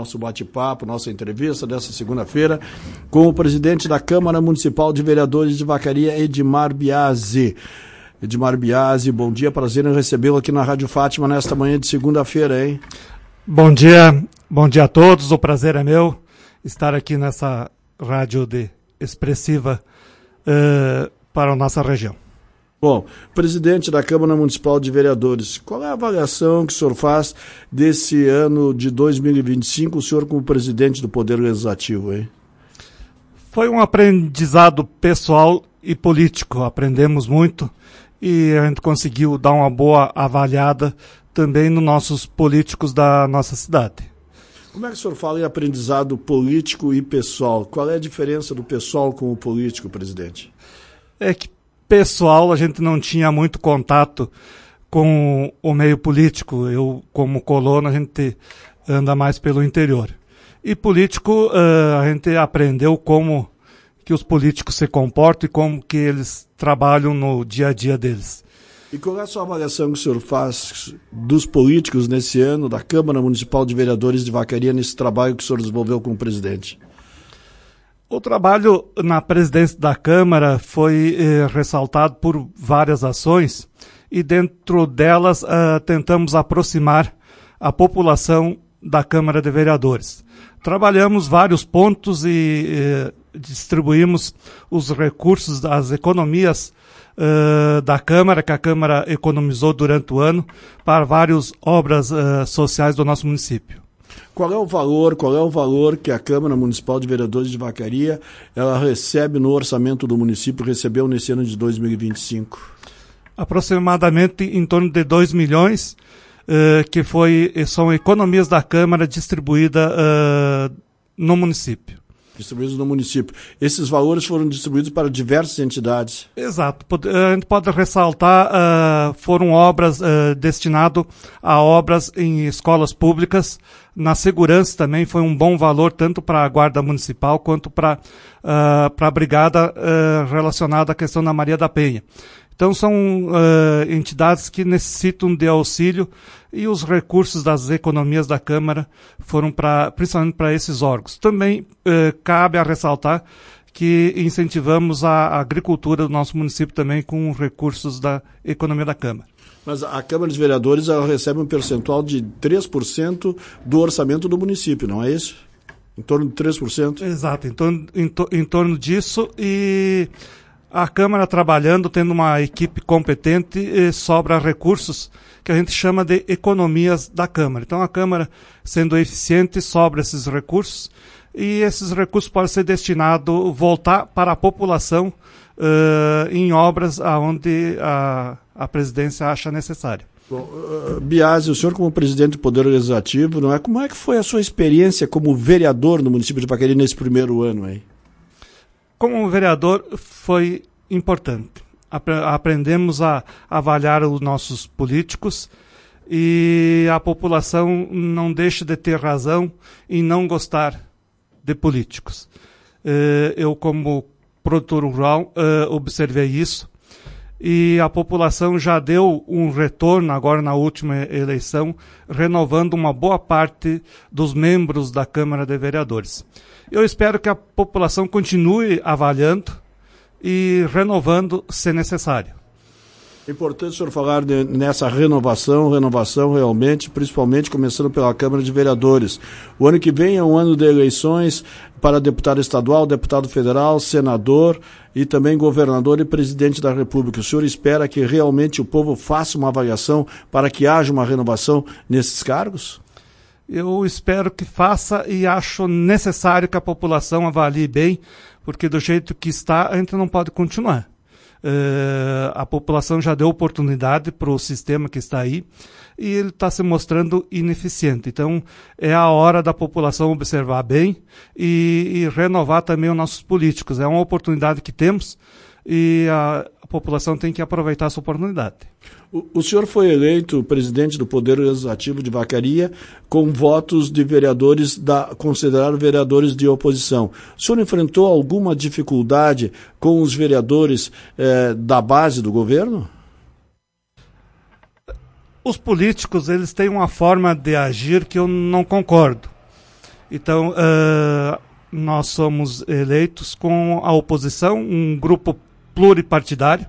nosso bate-papo, nossa entrevista dessa segunda-feira com o presidente da Câmara Municipal de Vereadores de Vacaria, Edmar Biasi. Edmar Biasi, bom dia, prazer em recebê-lo aqui na Rádio Fátima nesta manhã de segunda-feira, hein? Bom dia a todos, o prazer é meu estar aqui nessa rádio expressiva para a nossa região. Bom, presidente da Câmara Municipal de Vereadores, qual é a avaliação que o senhor faz desse ano de 2025, o senhor como presidente do Poder Legislativo, hein? Foi um aprendizado pessoal e político, aprendemos muito e a gente conseguiu dar uma boa avaliada também nos nossos políticos da nossa cidade. Como é que o senhor fala em aprendizado político e pessoal? Qual é a diferença do pessoal com o político, presidente? É que pessoal, a gente não tinha muito contato com o meio político. Eu, como colono, a gente anda mais pelo interior. E político, a gente aprendeu como que os políticos se comportam e como que eles trabalham no dia a dia deles. E qual é a sua avaliação que o senhor faz dos políticos nesse ano, da Câmara Municipal de Vereadores de Vacaria, nesse trabalho que o senhor desenvolveu como presidente? O trabalho na presidência da Câmara foi ressaltado por várias ações e dentro delas tentamos aproximar a população da Câmara de Vereadores. Trabalhamos vários pontos e distribuímos os recursos das economias da Câmara, que a Câmara economizou durante o ano, para várias obras sociais do nosso município. Qual é o valor que a Câmara Municipal de Vereadores de Vacaria ela recebe no orçamento do município, recebeu nesse ano de 2025? Aproximadamente em torno de 2 milhões, que são economias da Câmara distribuídas no município. Distribuídos no município. Esses valores foram distribuídos para diversas entidades. Exato. A gente pode ressaltar, foram obras destinadas a obras em escolas públicas. Na segurança também foi um bom valor, tanto para a Guarda Municipal quanto para a Brigada relacionada à questão da Maria da Penha. Então são entidades que necessitam de auxílio e os recursos das economias da Câmara foram principalmente para esses órgãos. Também cabe a ressaltar que incentivamos a agricultura do nosso município também com recursos da economia da Câmara. Mas a Câmara de Vereadores ela recebe um percentual de 3% do orçamento do município, não é isso? Em torno de 3%? Exato, em torno disso e a Câmara trabalhando, tendo uma equipe competente, sobra recursos que a gente chama de economias da Câmara. Então a Câmara, sendo eficiente, sobra esses recursos e esses recursos podem ser destinados, voltar para a população em obras onde a presidência acha necessário. Bom, Biasi, o senhor como presidente do Poder Legislativo, não é? Como é que foi a sua experiência como vereador no município de Vacaria nesse primeiro ano aí? Como vereador foi importante. Aprendemos a avaliar os nossos políticos e a população não deixa de ter razão em não gostar de políticos. Eu, como produtor rural, observei isso e a população já deu um retorno agora na última eleição, renovando uma boa parte dos membros da Câmara de Vereadores. Eu espero que a população continue avaliando e renovando se necessário. É importante o senhor falar nessa renovação realmente, principalmente começando pela Câmara de Vereadores. O ano que vem é um ano de eleições para deputado estadual, deputado federal, senador e também governador e presidente da República. O senhor espera que realmente o povo faça uma avaliação para que haja uma renovação nesses cargos? Eu espero que faça e acho necessário que a população avalie bem, porque do jeito que está, a gente não pode continuar. A população já deu oportunidade para o sistema que está aí e ele está se mostrando ineficiente. Então, é a hora da população observar bem e renovar também os nossos políticos. É uma oportunidade que temos e a população tem que aproveitar essa oportunidade. O senhor foi eleito presidente do Poder Legislativo de Vacaria com votos de vereadores considerados vereadores de oposição. O senhor enfrentou alguma dificuldade com os vereadores da base do governo? Os políticos, eles têm uma forma de agir que eu não concordo. Então, nós somos eleitos com a oposição, um grupo pluripartidário.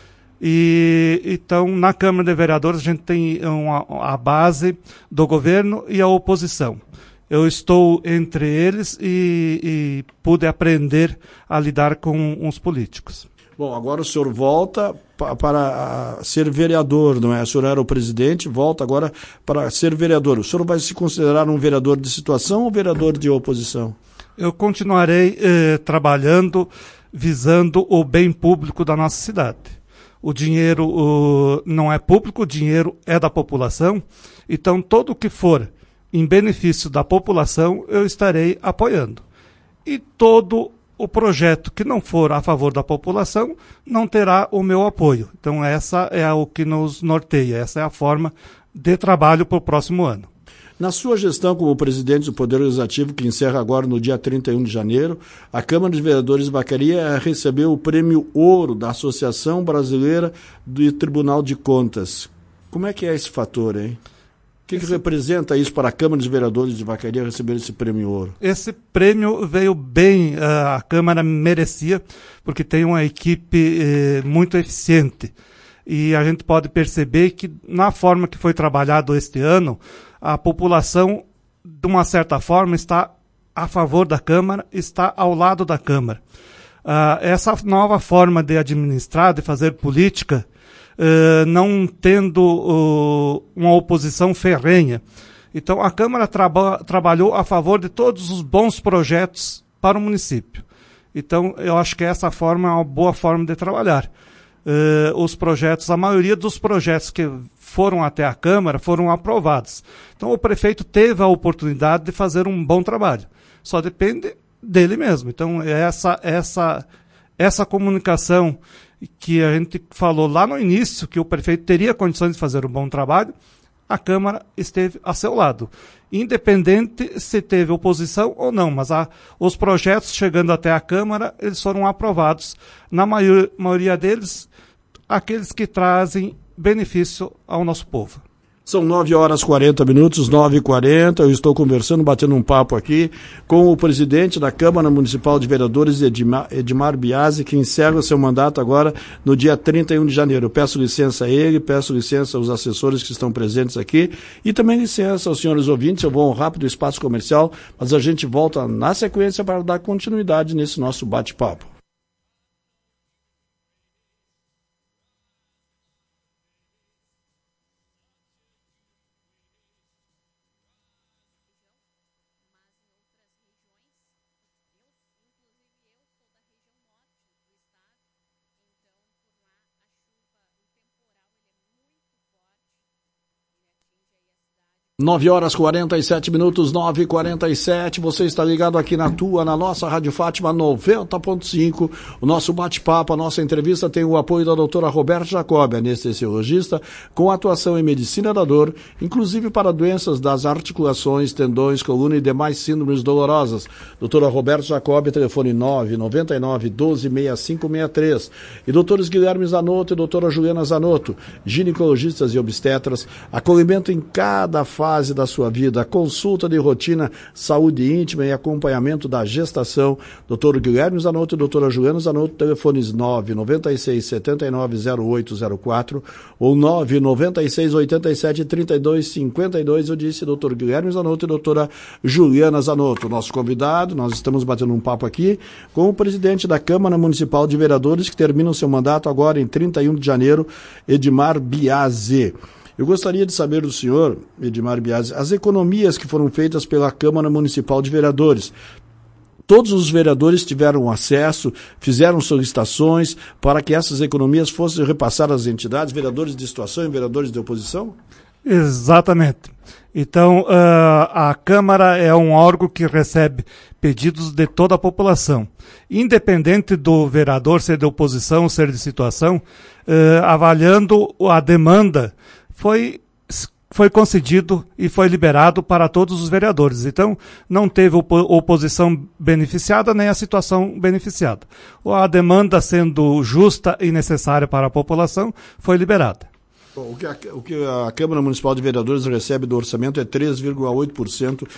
E então, na Câmara de Vereadores, a gente tem a base do governo e a oposição. Eu estou entre eles e pude aprender a lidar com os políticos. Bom, agora o senhor volta para ser vereador, não é? O senhor era o presidente, volta agora para ser vereador. O senhor vai se considerar um vereador de situação ou vereador de oposição? Eu continuarei trabalhando, visando o bem público da nossa cidade. O dinheiro não é público, o dinheiro é da população. Então, todo o que for em benefício da população, eu estarei apoiando. E todo o projeto que não for a favor da população não terá o meu apoio. Então, essa é o que nos norteia, essa é a forma de trabalho para o próximo ano. Na sua gestão como presidente do Poder Legislativo, que encerra agora no dia 31 de janeiro, a Câmara de Vereadores de Vacaria recebeu o Prêmio Ouro da Associação Brasileira do Tribunal de Contas. Como é que é esse fator, hein? O que representa isso para a Câmara de Vereadores de Vacaria receber esse Prêmio Ouro? Esse prêmio veio bem, a Câmara merecia, porque tem uma equipe muito eficiente. E a gente pode perceber que, na forma que foi trabalhado este ano, a população, de uma certa forma, está a favor da Câmara, está ao lado da Câmara. Essa nova forma de administrar, de fazer política, não tendo uma oposição ferrenha. Então, a Câmara trabalhou a favor de todos os bons projetos para o município. Então, eu acho que essa forma é uma boa forma de trabalhar. Os projetos, a maioria dos projetos que foram até a Câmara foram aprovados. Então, o prefeito teve a oportunidade de fazer um bom trabalho. Só depende dele mesmo. Então, essa comunicação que a gente falou lá no início, que o prefeito teria condições de fazer um bom trabalho, a Câmara esteve a seu lado. Independente se teve oposição ou não, mas os projetos chegando até a Câmara, eles foram aprovados. Na maioria deles, aqueles que trazem benefício ao nosso povo. São 9h40, 9h40. Eu estou conversando, batendo um papo aqui com o presidente da Câmara Municipal de Vereadores, Edmar Biasi, que encerra o seu mandato agora no dia 31 de janeiro. Eu peço licença a ele, peço licença aos assessores que estão presentes aqui e também licença aos senhores ouvintes. Eu vou a um rápido espaço comercial, mas a gente volta na sequência para dar continuidade nesse nosso bate-papo. Nove horas 47 minutos, 9h47, você está ligado aqui na nossa Rádio Fátima 90.5, o nosso bate-papo, a nossa entrevista tem o apoio da doutora Roberta Jacob, anestesiologista, com atuação em medicina da dor, inclusive para doenças das articulações, tendões, coluna e demais síndromes dolorosas. Doutora Roberta Jacob, telefone 999-126563. E doutores Guilherme Zanotto e doutora Juliana Zanotto, ginecologistas e obstetras, acolhimento em cada fase da sua vida, consulta de rotina, saúde íntima e acompanhamento da gestação. Dr. Guilherme Zanotto e doutora Juliana Zanotto, telefones 996-790804 ou 996-87-3252. Eu disse Dr. Guilherme Zanotto e doutora Juliana Zanotto. Nosso convidado, nós estamos batendo um papo aqui com o presidente da Câmara Municipal de Vereadores, que termina o seu mandato agora em 31 de janeiro, Edmar Biasi. Eu gostaria de saber do senhor, Edmar Biasi, as economias que foram feitas pela Câmara Municipal de Vereadores. Todos os vereadores tiveram acesso, fizeram solicitações para que essas economias fossem repassadas às entidades, vereadores de situação e vereadores de oposição? Exatamente. Então, a Câmara é um órgão que recebe pedidos de toda a população. Independente do vereador ser de oposição, ser de situação, avaliando a demanda, foi concedido e foi liberado para todos os vereadores. Então, não teve oposição beneficiada nem a situação beneficiada. A demanda sendo justa e necessária para a população foi liberada. O que a Câmara Municipal de Vereadores recebe do orçamento é 3,8%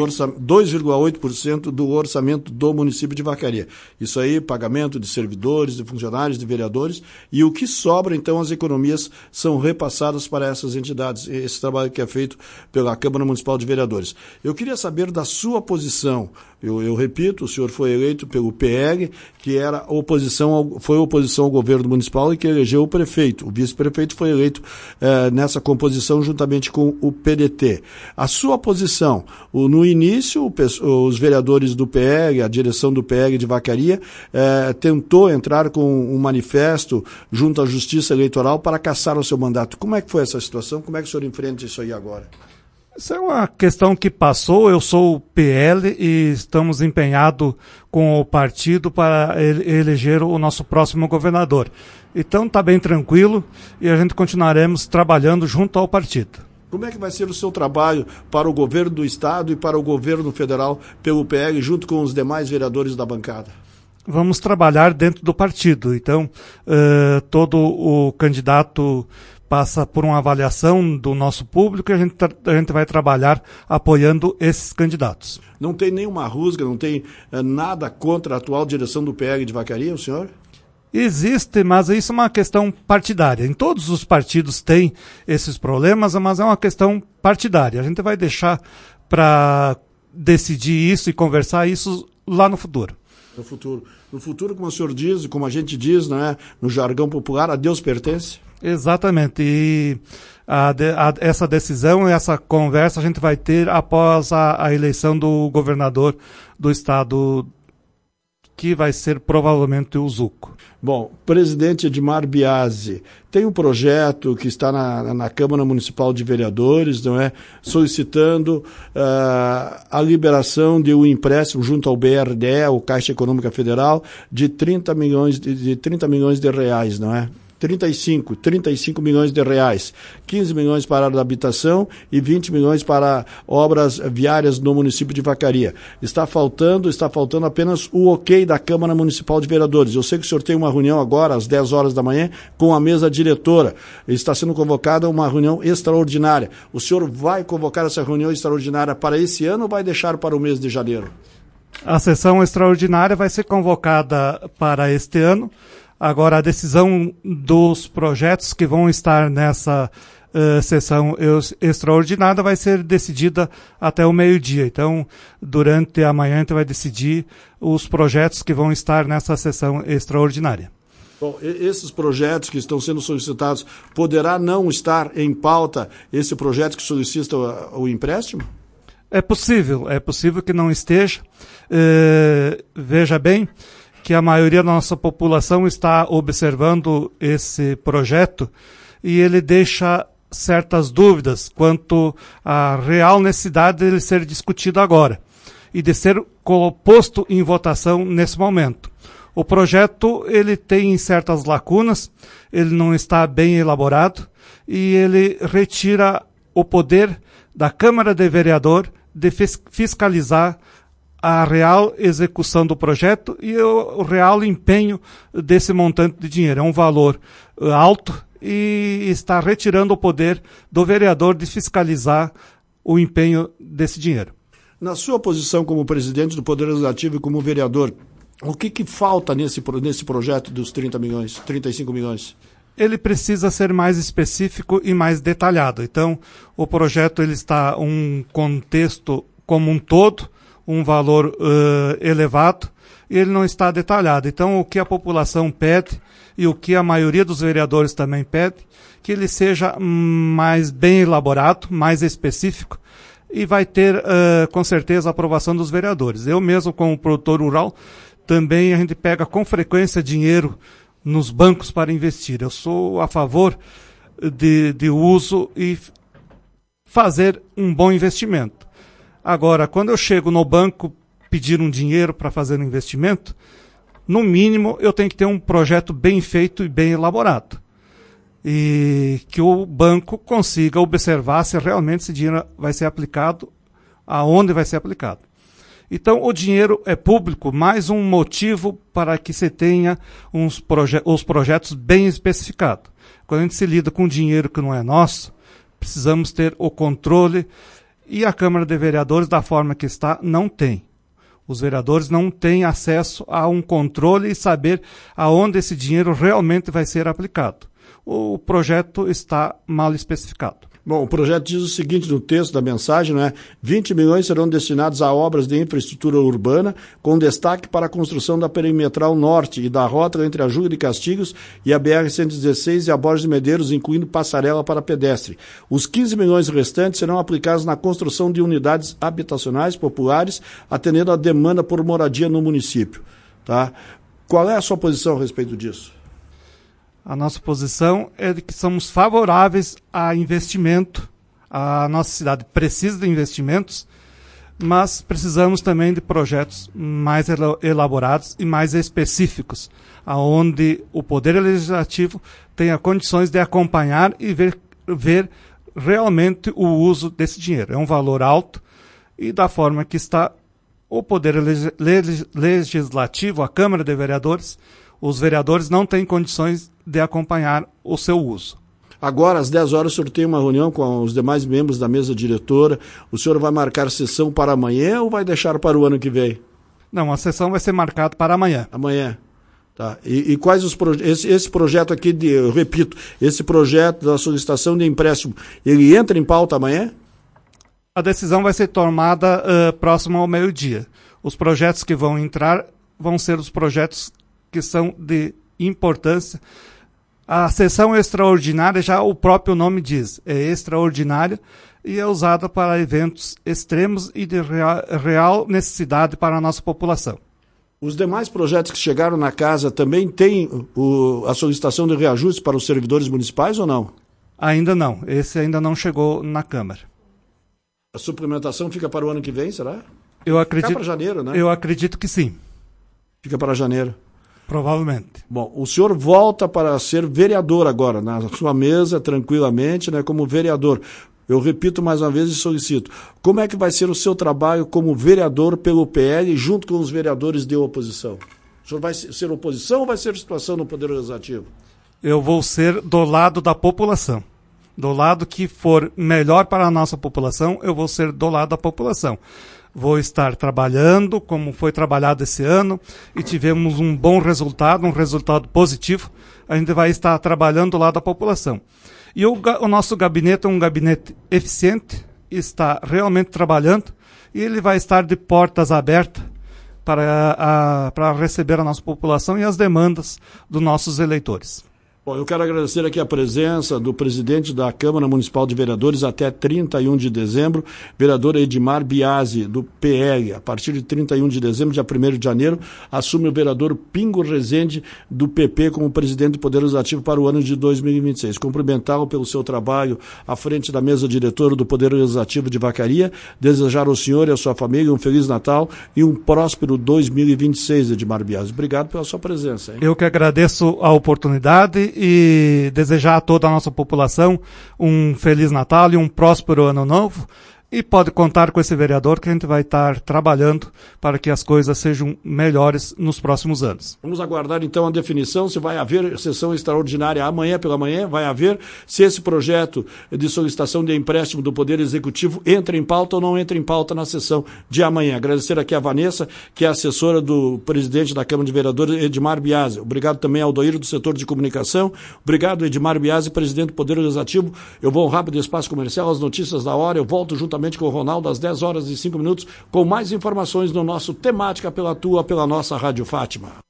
2,8% do orçamento do município de Vacaria. Isso aí, pagamento de servidores, de funcionários, de vereadores, e o que sobra, então, as economias são repassadas para essas entidades, esse trabalho que é feito pela Câmara Municipal de Vereadores. Eu queria saber da sua posição. Eu repito, o senhor foi eleito pelo PL, que era foi oposição ao governo municipal e que elegeu o prefeito. O vice-prefeito foi eleito nessa composição juntamente com o PDT. A sua posição, no início, os vereadores do PL, a direção do PL de Vacaria, tentou entrar com um manifesto junto à Justiça Eleitoral para cassar o seu mandato. Como é que foi essa situação? Como é que o senhor enfrenta isso aí agora? Isso é uma questão que passou. Eu sou o PL e estamos empenhados com o partido para eleger o nosso próximo governador. Então está bem tranquilo e a gente continuaremos trabalhando junto ao partido. Como é que vai ser o seu trabalho para o governo do Estado e para o governo federal pelo PL, junto com os demais vereadores da bancada? Vamos trabalhar dentro do partido. Então, todo o candidato passa por uma avaliação do nosso público e a gente vai trabalhar apoiando esses candidatos. Não tem nenhuma rusga, não tem nada contra a atual direção do PL de Vacaria, o senhor? Existe, mas isso é uma questão partidária. Em todos os partidos tem esses problemas, mas é uma questão partidária. A gente vai deixar para decidir isso e conversar isso lá no futuro. No futuro, como o senhor diz, como a gente diz, né, no jargão popular, a Deus pertence? Exatamente, e essa decisão, essa conversa a gente vai ter após a eleição do governador do estado, que vai ser provavelmente o Zuco. Bom, presidente Edmar Biasi, tem um projeto que está na Câmara Municipal de Vereadores, não é? Solicitando a liberação de um empréstimo junto ao BRDE, o Caixa Econômica Federal, de 30 milhões de reais, não é? 35 milhões de reais, 15 milhões para a habitação e 20 milhões para obras viárias no município de Vacaria. Está faltando apenas o ok da Câmara Municipal de Vereadores. Eu sei que o senhor tem uma reunião agora, às 10 horas da manhã, com a mesa diretora. Está sendo convocada uma reunião extraordinária. O senhor vai convocar essa reunião extraordinária para esse ano ou vai deixar para o mês de janeiro? A sessão extraordinária vai ser convocada para este ano. Agora, a decisão dos projetos que vão estar nessa sessão extraordinária vai ser decidida até o meio-dia. Então, durante a manhã, a gente vai decidir os projetos que vão estar nessa sessão extraordinária. Bom, esses projetos que estão sendo solicitados, poderá não estar em pauta esse projeto que solicita o empréstimo? É possível que não esteja. Veja bem que a maioria da nossa população está observando esse projeto e ele deixa certas dúvidas quanto à real necessidade dele ser discutido agora e de ser posto em votação nesse momento. O projeto ele tem certas lacunas, ele não está bem elaborado e ele retira o poder da Câmara de Vereador de fiscalizar a real execução do projeto e o real empenho desse montante de dinheiro. É um valor alto e está retirando o poder do vereador de fiscalizar o empenho desse dinheiro. Na sua posição como presidente do Poder Legislativo e como vereador, o que falta nesse projeto dos 35 milhões? Ele precisa ser mais específico e mais detalhado. Então, o projeto ele está um contexto como um todo, um valor elevado, e ele não está detalhado. Então, o que a população pede, e o que a maioria dos vereadores também pede, que ele seja mais bem elaborado, mais específico, e vai ter, com certeza, a aprovação dos vereadores. Eu mesmo, como produtor rural, também a gente pega com frequência dinheiro nos bancos para investir. Eu sou a favor de uso e fazer um bom investimento. Agora, quando eu chego no banco pedir um dinheiro para fazer um investimento, no mínimo eu tenho que ter um projeto bem feito e bem elaborado. E que o banco consiga observar se realmente esse dinheiro vai ser aplicado, aonde vai ser aplicado. Então, o dinheiro é público, mais um motivo para que se tenha os projetos bem especificados. Quando a gente se lida com dinheiro que não é nosso, precisamos ter o controle, e a Câmara de Vereadores, da forma que está, não tem. Os vereadores não têm acesso a um controle e saber aonde esse dinheiro realmente vai ser aplicado. O projeto está mal especificado. Bom, o projeto diz o seguinte no texto da mensagem, né? 20 milhões serão destinados a obras de infraestrutura urbana, com destaque para a construção da perimetral norte e da rota entre a Júlio de Castigos e a BR-116 e a Borges de Medeiros, incluindo passarela para pedestre. Os 15 milhões restantes serão aplicados na construção de unidades habitacionais populares, atendendo à demanda por moradia no município. Tá? Qual é a sua posição a respeito disso? A nossa posição é de que somos favoráveis a investimento. A nossa cidade precisa de investimentos, mas precisamos também de projetos mais elaborados e mais específicos, aonde o Poder Legislativo tenha condições de acompanhar e ver realmente o uso desse dinheiro. É um valor alto e, da forma que está o Poder Legislativo, a Câmara de Vereadores, os vereadores não têm condições de acompanhar o seu uso. Agora, às 10 horas, o senhor tem uma reunião com os demais membros da mesa diretora. O senhor vai marcar sessão para amanhã ou vai deixar para o ano que vem? Não, a sessão vai ser marcada para amanhã. Amanhã. Tá. E quais os projetos? Esse projeto aqui, eu repito, esse projeto da solicitação de empréstimo, ele entra em pauta amanhã? A decisão vai ser tomada próximo ao meio-dia. Os projetos que vão entrar vão ser os projetos que são de importância. A sessão extraordinária, já o próprio nome diz, é extraordinária e é usada para eventos extremos e de real necessidade para a nossa população. Os demais projetos que chegaram na casa também têm a solicitação de reajuste para os servidores municipais ou não? Ainda não. Esse ainda não chegou na Câmara. A suplementação fica para o ano que vem, será? Fica para janeiro, né? Eu acredito que sim. Fica para janeiro. Provavelmente. Bom, o senhor volta para ser vereador agora, na sua mesa, tranquilamente, né, como vereador. Eu repito mais uma vez e solicito. Como é que vai ser o seu trabalho como vereador pelo PL junto com os vereadores de oposição? O senhor vai ser oposição ou vai ser situação no Poder Legislativo? Eu vou ser do lado da população. Do lado que for melhor para a nossa população, eu vou ser do lado da população. Vou estar trabalhando como foi trabalhado esse ano e tivemos um bom resultado, um resultado positivo. A gente vai estar trabalhando do lado da população. E o nosso gabinete é um gabinete eficiente, está realmente trabalhando e ele vai estar de portas abertas para receber a nossa população e as demandas dos nossos eleitores. Bom, eu quero agradecer aqui a presença do presidente da Câmara Municipal de Vereadores até 31 de dezembro, vereador Edmar Biasi, do PL. A partir de 31 de dezembro, dia 1º de janeiro, assume o vereador Pingo Rezende, do PP, como presidente do Poder Legislativo para o ano de 2026. Cumprimentá-lo pelo seu trabalho à frente da mesa diretora do Poder Legislativo de Vacaria, desejar ao senhor e à sua família um Feliz Natal e um próspero 2026, Edmar Biasi. Obrigado pela sua presença. Hein? Eu que agradeço a oportunidade e desejar a toda a nossa população um Feliz Natal e um próspero Ano Novo. E pode contar com esse vereador que a gente vai estar trabalhando para que as coisas sejam melhores nos próximos anos. Vamos aguardar então a definição, se vai haver sessão extraordinária amanhã pela manhã, vai haver, se esse projeto de solicitação de empréstimo do Poder Executivo entra em pauta ou não entra em pauta na sessão de amanhã. Agradecer aqui a Vanessa, que é assessora do presidente da Câmara de Vereadores, Edmar Biasi. Obrigado também ao Aldoir do setor de comunicação. Obrigado, Edmar Biasi, presidente do Poder Legislativo. Eu vou rápido espaço comercial, as notícias da hora, eu volto juntamente com o Ronaldo às 10 horas e 5 minutos com mais informações no nosso Temática pela nossa Rádio Fátima.